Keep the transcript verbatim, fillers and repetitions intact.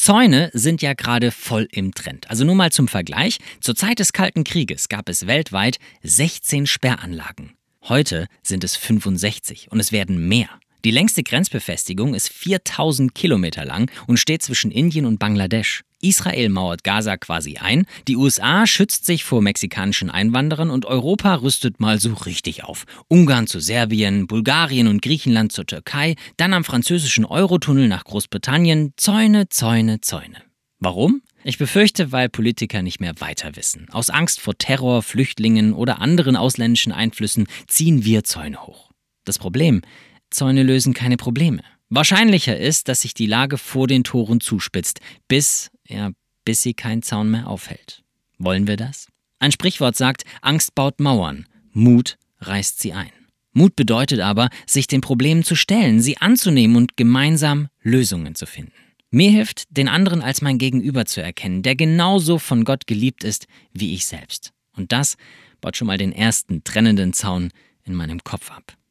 Zäune sind ja gerade voll im Trend. Also nur mal zum Vergleich. Zur Zeit des Kalten Krieges gab es weltweit sechzehn Sperranlagen. Heute sind es fünfundsechzig und es werden mehr. Die längste Grenzbefestigung ist viertausend Kilometer lang und steht zwischen Indien und Bangladesch. Israel mauert Gaza quasi ein, die U S A schützt sich vor mexikanischen Einwanderern und Europa rüstet mal so richtig auf. Ungarn zu Serbien, Bulgarien und Griechenland zur Türkei, dann am französischen Eurotunnel nach Großbritannien. Zäune, Zäune, Zäune. Warum? Ich befürchte, weil Politiker nicht mehr weiter wissen. Aus Angst vor Terror, Flüchtlingen oder anderen ausländischen Einflüssen ziehen wir Zäune hoch. Das Problem: Zäune lösen keine Probleme. Wahrscheinlicher ist, dass sich die Lage vor den Toren zuspitzt, bis, ja, bis sie kein Zaun mehr aufhält. Wollen wir das? Ein Sprichwort sagt, Angst baut Mauern, Mut reißt sie ein. Mut bedeutet aber, sich den Problemen zu stellen, sie anzunehmen und gemeinsam Lösungen zu finden. Mir hilft, den anderen als mein Gegenüber zu erkennen, der genauso von Gott geliebt ist wie ich selbst. Und das baut schon mal den ersten trennenden Zaun in meinem Kopf ab.